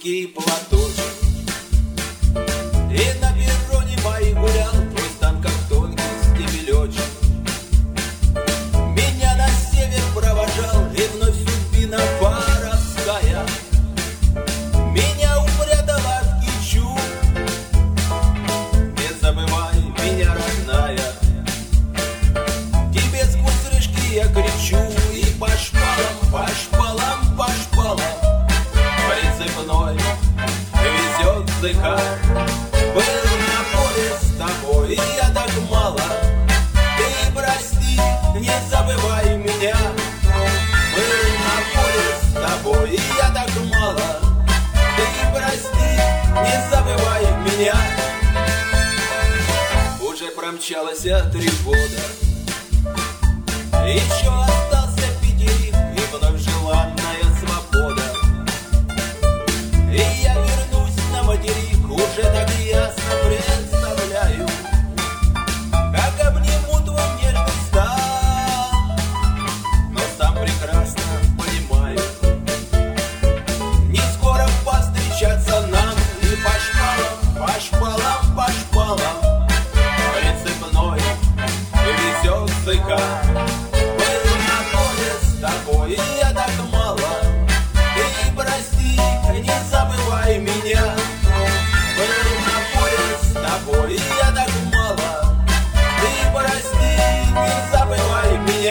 тонкий платочек. И на перроне моей гулял твой стан, как тонкий стебелечек. Меня на север провожал, и вновь судьбина воровская меня упрятала в кичу. Не забывай меня, родная, тебе сквозь рыжки я кричу. И по шпалам, по шпалам, по шпалам прицепной везет зыка. Был на поле с тобой, и я так мало. Ты прости, не забывай меня. Был на поле с тобой, и я так мало. Ты прости, не забывай меня. Уже промчалось 3 года, еще остался Питерик и вновь желанная свобода. И я вернусь на материк, уже так ясно представляю, как обниму твой нежный стан. Но сам прекрасно понимаю, не скоро повстречаться нам. И по шпалам, по шпалам, по шпалам прицепной везет зыка. Был на поле с тобой, и я так мало. Ты прости, не забывай меня. Был на поле с тобой, и я так мало. Ты прости, не забывай меня.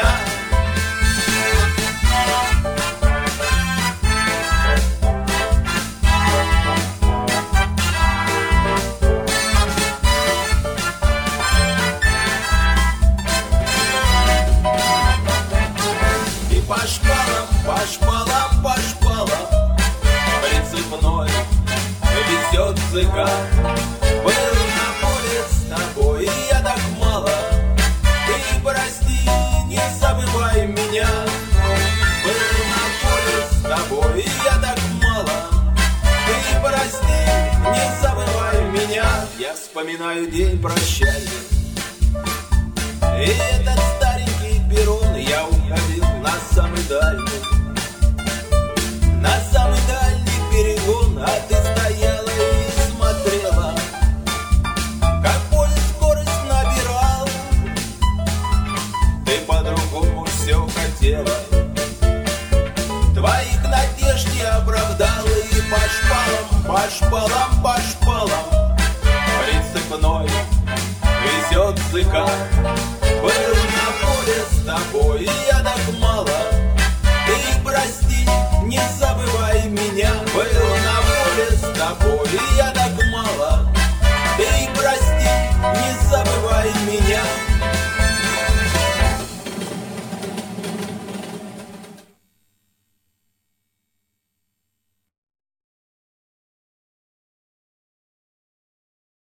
И по шпалам, по шпалам, по шпалам прицепной везет зыка. Был на поле с тобой, и я так мало. Ты прости, не забывай меня. Был на поле с тобой, и я так мало. Ты прости, не забывай меня. Я вспоминаю день прощания, и этот старенький перрон. Я уходил на самый дальний, на самый дальний перегон. А ты стояла и смотрела, как поезд скорость набирал. Ты по-другому все хотела, твоих надежд не оправдала. И по шпалам, по шпалам, по шпалам прицепной везет зыка. Был на поле с тобой, и я